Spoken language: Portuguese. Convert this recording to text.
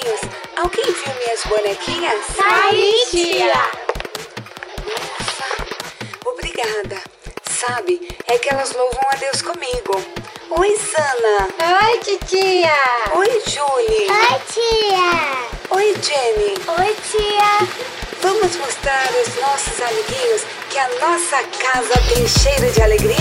amiguinhos, alguém viu minhas bonequinhas? Aí, tia! Nossa, obrigada. Sabe, é que elas louvam a Deus comigo. Oi, Sana. Oi, titia! Oi, Julie. Oi, tia! Oi, Jenny. Oi, tia! Vamos mostrar aos nossos amiguinhos que a nossa casa tem cheiro de alegria.